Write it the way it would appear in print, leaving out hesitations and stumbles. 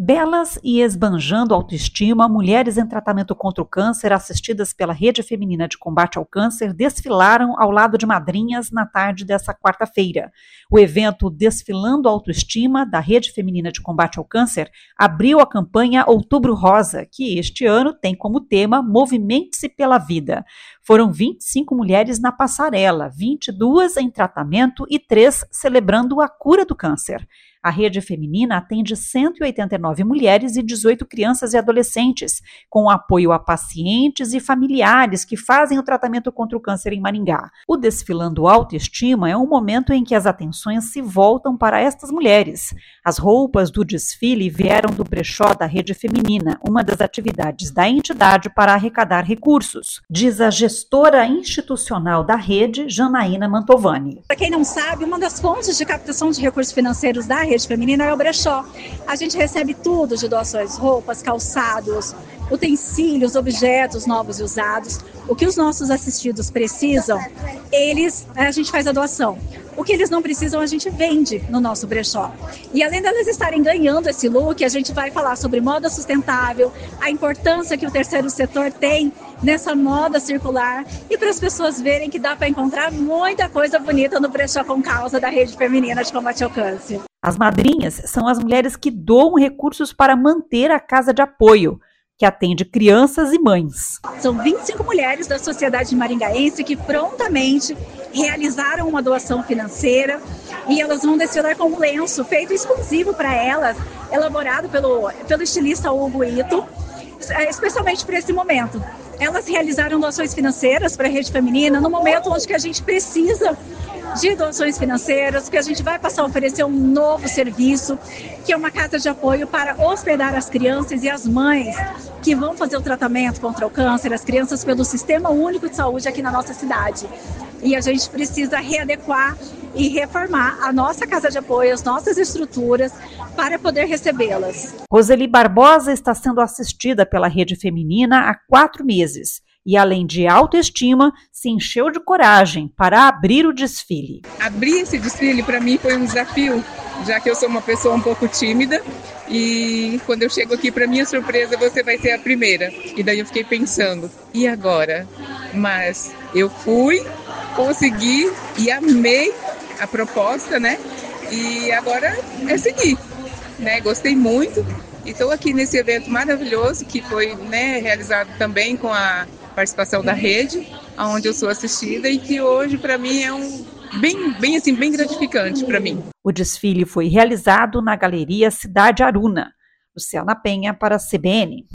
Belas e esbanjando autoestima, mulheres em tratamento contra o câncer, assistidas pela Rede Feminina de Combate ao Câncer, desfilaram ao lado de madrinhas na tarde dessa quarta-feira. O evento Desfilando Autoestima, da Rede Feminina de Combate ao Câncer, abriu a campanha Outubro Rosa, que este ano tem como tema Movimente-se pela Vida. Foram 25 mulheres na passarela, 22 em tratamento e 3 celebrando a cura do câncer. A Rede Feminina atende 189 mulheres e 18 crianças e adolescentes, com apoio a pacientes e familiares que fazem o tratamento contra o câncer em Maringá. O Desfilando Autoestima é um momento em que as atenções se voltam para estas mulheres. As roupas do desfile vieram do brechó da Rede Feminina, uma das atividades da entidade para arrecadar recursos, diz a gestora institucional da rede, Janaína Mantovani. Para quem não sabe, uma das fontes de captação de recursos financeiros da Rede Feminina é o brechó. A gente recebe tudo de doações, roupas, calçados, utensílios, objetos novos e usados. O que os nossos assistidos precisam, a gente faz a doação. O que eles não precisam, a gente vende no nosso brechó. E além delas estarem ganhando esse look, a gente vai falar sobre moda sustentável, a importância que o terceiro setor tem nessa moda circular e para as pessoas verem que dá para encontrar muita coisa bonita no brechó com causa da Rede Feminina de Combate ao Câncer. As madrinhas são as mulheres que doam recursos para manter a casa de apoio, que atende crianças e mães. São 25 mulheres da sociedade maringaense que prontamente realizaram uma doação financeira e elas vão desfilar com um lenço feito exclusivo para elas, elaborado pelo estilista Hugo Ito, especialmente para esse momento. Elas realizaram doações financeiras para a Rede Feminina no momento onde que a gente precisa de doações financeiras, que a gente vai passar a oferecer um novo serviço, que é uma casa de apoio para hospedar as crianças e as mães que vão fazer o tratamento contra o câncer, as crianças pelo Sistema Único de Saúde aqui na nossa cidade. E a gente precisa readequar e reformar a nossa casa de apoio, as nossas estruturas, para poder recebê-las. Roseli Barbosa está sendo assistida pela Rede Feminina há 4 meses. E, além de autoestima, se encheu de coragem para abrir o desfile. Abrir esse desfile, para mim, foi um desafio, já que eu sou uma pessoa um pouco tímida. E quando eu chego aqui, para minha surpresa, você vai ser a primeira. E daí eu fiquei pensando, e agora? Mas eu fui, consegui e amei a proposta, né? E agora é seguir, né? Gostei muito. E estou aqui nesse evento maravilhoso, que foi, né, realizado também com a participação da rede, onde eu sou assistida e que hoje para mim é bem gratificante para mim. O desfile foi realizado na Galeria Cidade Aruna. Luciana Penha para a CBN.